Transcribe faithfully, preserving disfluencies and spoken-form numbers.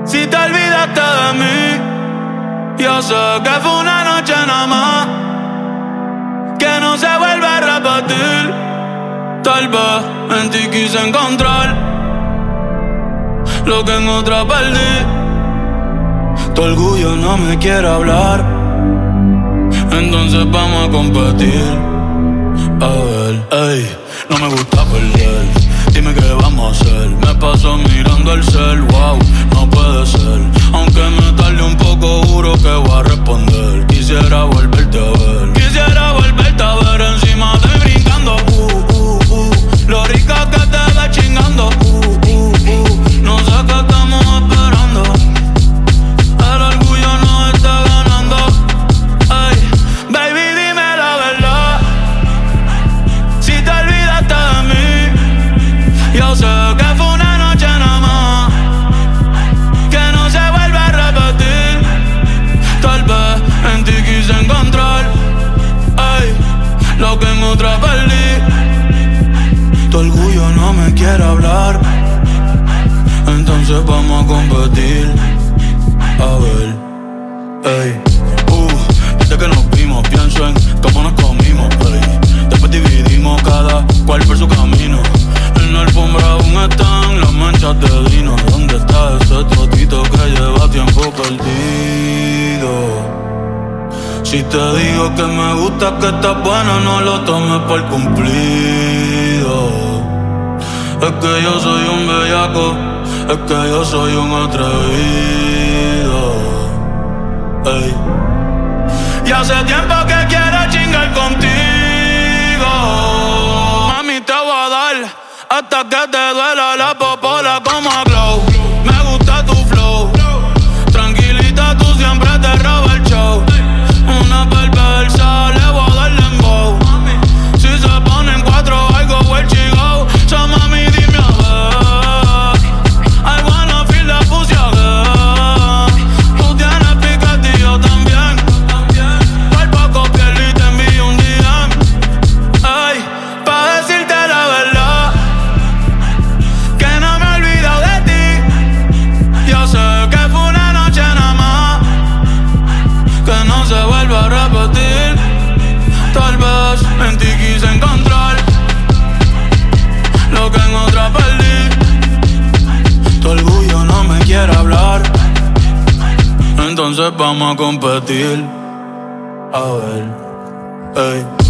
Si te olvidaste de mí, yo sé que fue una noche nada más, que no se vuelve a repetir. Tal vez en ti quise encontrar lo que en otra perdí. Tu orgullo no me quiere hablar, entonces vamos a competir. A ver, ey, no me gusta perder. Dime qué vamos a hacer. Me paso mirando el cel, wow, no puede ser. Aunque me tarde un poco, juro que voy a responder. Quisiera volverte a ver. Quisiera volverte a ver encima de mí brincando. Uh, uh, uh. Lo rica que te ve chingando. Uh, uh, uh. No sé qué estamos esperando. El orgullo nos está ganando. Ay, baby, dime la verdad. Si te olvidaste de mí, yo sé que fue una noche nada más, que no se vuelve a repetir. Tal vez en ti quise encontrar, ay, lo que en otra perdí. Tu orgullo no me quiere hablar, entonces vamos a competir. A ver, ey, uh, desde que nos vimos pienso en cómo nos comimos, ey. Después dividimos cada cual por su camino. En la alfombra aún están las manchas de vino. ¿Dónde está ese trotito que lleva tiempo perdido? Si te digo que me gusta, que estás buena, no lo tomes por cumplido. Es que yo soy un bellaco, es que yo soy un atrevido. Ey. Y hace tiempo que quiero chingar contigo. Mami, te voy a dar hasta que te duela la popola como a Glow. Me gusta tu flow, tranquilita, tú siempre te robas el show. Una perversa, le voy a dar dembow. Si se ponen cuatro, I go where she go. So mami, dime a ver, I wanna feel the pussy again. Tú tienes piquete y yo también. Por poco pierdo y te envío un D M. Ay, pa' decirte la verdad, que no me he olvidado de ti. Yo sé que fue una noche nada más, que no se vuelve a repetir. Tal vez en ti quise encontrar lo que en otra perdí. Tu orgullo no me quiere hablar, entonces vamos a competir. A ver, ey.